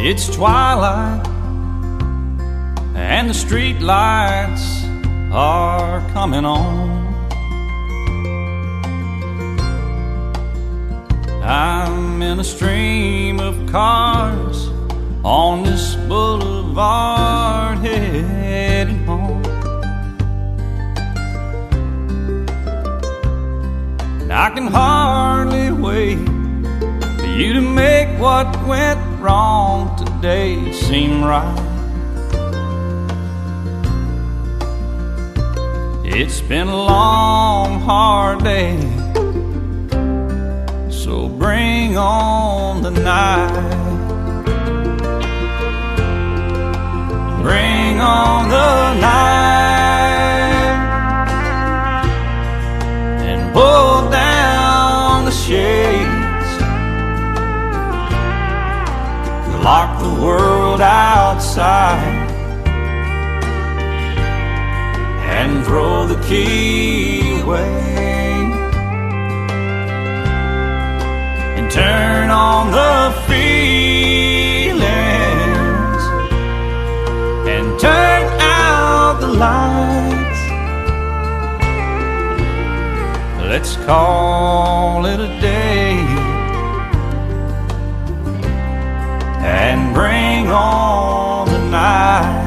It's twilight and the street lights are coming on. I'm in a stream of cars on this boulevard heading home. And I can hardly wait for you to make what went wrong today seem right. It's been a long, hard day, so bring on the night. Bring on the night and pull down the shades. Lock the world outside and throw the key away, and turn on the feelings and turn out the lights. Let's call it a day and bring on the night.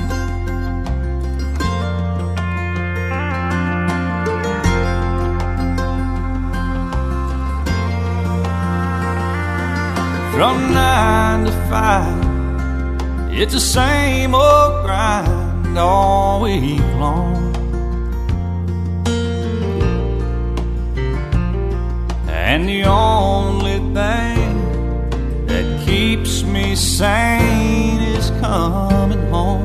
From 9 to 5, it's the same old grind all week long. And the only thing that keeps me sane is coming home.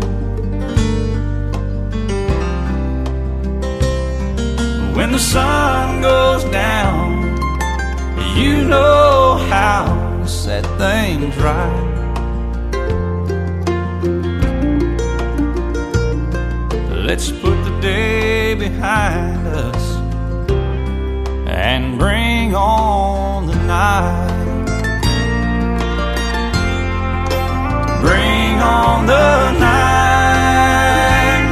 When the sun goes down, you know how to set things right. Let's put the day behind us and bring on the night. Bring on the night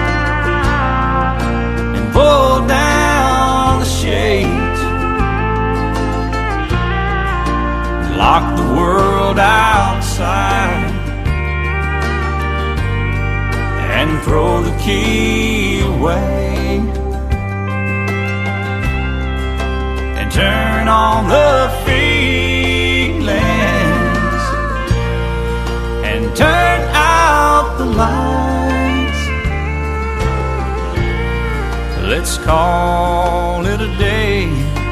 and pull down the shades. Lock the world outside and throw the key away, and turn on the feelings and turn out the lights. Let's call it a day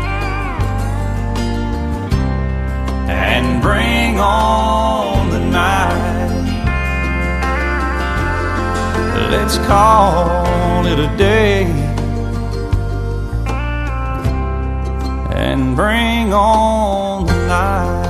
and bring on the night. Let's call it a day and bring on the night.